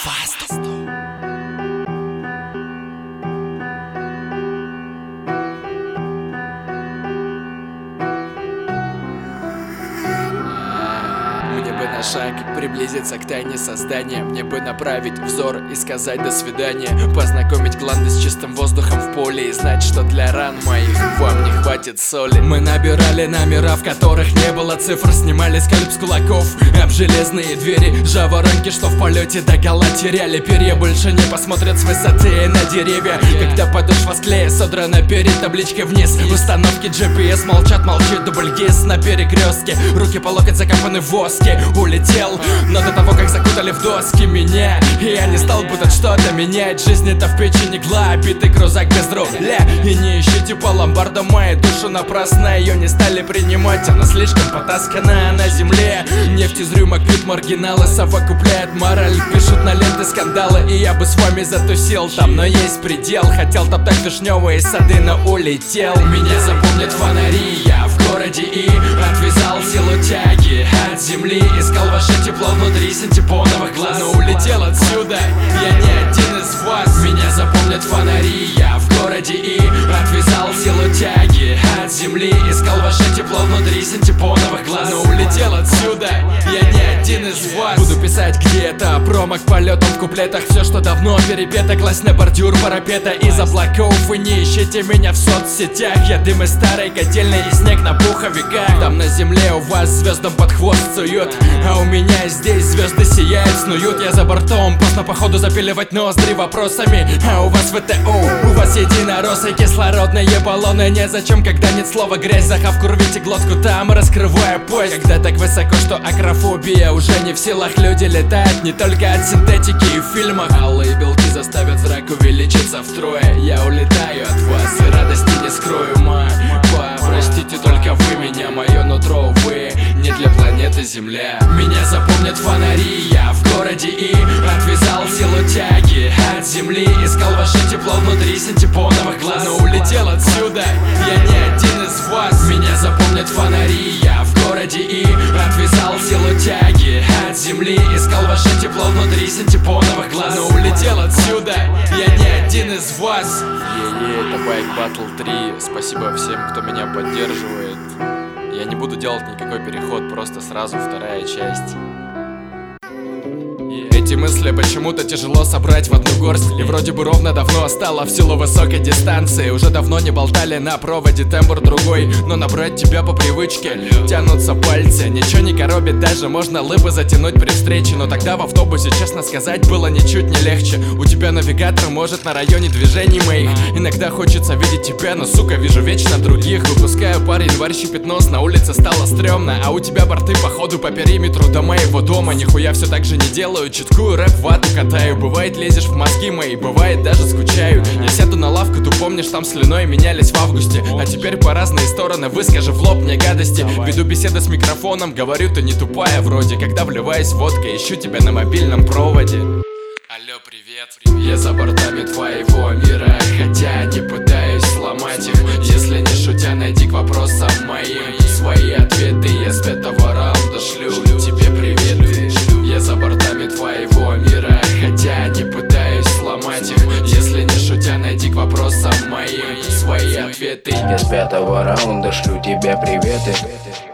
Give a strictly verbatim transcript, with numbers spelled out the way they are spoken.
Фасту. Мне бы на шаг приблизиться к тайне создания. Мне бы направить взор и сказать до свидания. Познакомить гланды с чистым воздухом в поле и знать, что для ран моих вам не хватит соли. Мы набирали номера, в которых не было цифр. Снимали скальп с кулаков об железные двери. Жаворонки, что в полете догола теряли перья, больше не посмотрят с высоты на деревья. Когда подошва с клея содрана перед табличкой вниз. В установке джи пи эс молчат, молчит дубльгиз на перекрестке. Руки по локоть закопаны в воске. Улетел, но до того, как закутали в доски меня, я не стал пытать что-то менять. Жизнь это в печи не гла, битый крузак без руля. И не ищите по ломбардам мою душу напрасно. Ее не стали принимать, она слишком потаскана на земле. Нефть из рюмок пьют маргиналы, совокупляет мораль, пишут на ленты скандалы. И я бы с вами затусил там, но есть предел. Хотел топтать вишневые сады, но улетел. Меня запомнят фонари, я в городе и отвязал силу тяги от земли. Искал ваше тепло внутри синтепоновых глаз, но улетел отсюда, я не один из вас. Меня запомнят фонари, я в городе и отвязал силу тяги от земли. Искал ваше тепло внутри синтепоновых глаз, но улетел отсюда, я не один из вас. Буду писать где-то промах полетом в куплетах. Все, что давно перепето, класть на бордюр парапета из облаков. Вы не ищите меня в соцсетях, я дым из старой котельной и снег на пуховиках. Там на земле у вас звездам под хвост суют, а у меня здесь звезды сияют, снуют. Я за бортом, поздно походу запиливать ноздри вопросами. А у вас вэ тэ о, у вас единороссы, кислородные баллоны. Незачем, когда нет слова грязь, захавку рвите глотку, там раскрывая пояс. Когда так высоко, что акрофобия уже не в силах. Люди летают не только от синтетики и в фильмах. Алые белки заставят зрак увеличиться втрое. Я улетаю от вас и радости не скрою, ма. Простите только вы меня, мое нутро, увы, не для планеты Земля. Меня запомнят фонари, я в городе и отвязал силу тяги от земли. Искал ваше тепло внутри синтепоновых глаз, но улетел отсюда, я не один из вас. Меня запомнят фонари, я в городе и отвязал силу тяги от земли. Искал ваше тепло внутри синтепоновых глаз, но улетел отсюда, я не один из вас. Е-е, это Байк Баттл три. Спасибо всем, кто меня поддерживает. Я не буду делать никакой переход, просто сразу вторая часть. Эти мысли почему-то тяжело собрать в одну горсть. И вроде бы ровно давно стало в силу высокой дистанции. Уже давно не болтали на проводе, тембр другой, но набрать тебя по привычке тянутся пальцы. Ничего не коробит, даже можно лыбы затянуть при встрече. Но тогда в автобусе, честно сказать, было ничуть не легче. У тебя навигатор может на районе движений моих. Иногда хочется видеть тебя, но, сука, вижу вечно других. Выпускаю пар, январь щипит нос, на улице стало стрёмно. А у тебя борты походу по периметру до моего дома. Нихуя все так же не делаю, читкую рэп вату катаю. Бывает лезешь в мозги мои, бывает даже скучаю. Я сяду на лавку, ты помнишь, там слюной менялись в августе. А теперь по разные стороны выскажи в лоб мне гадости. Веду беседы с микрофоном, говорю, ты не тупая вроде. Когда вливаюсь в водкой, ищу тебя на мобильном проводе. Алло, привет, привет. Я за бортами твоего мира, хотя не пытаюсь сломать их. Если не шутя, найди к вопросам моим свои ответы. Я с пятого раунда шлю тебе приветы. Я за бортами твоего мира, хотя не пытаюсь сломать их. Если не шутя, найди к вопросам моим свои ответы. Я с пятого раунда шлю тебе приветы.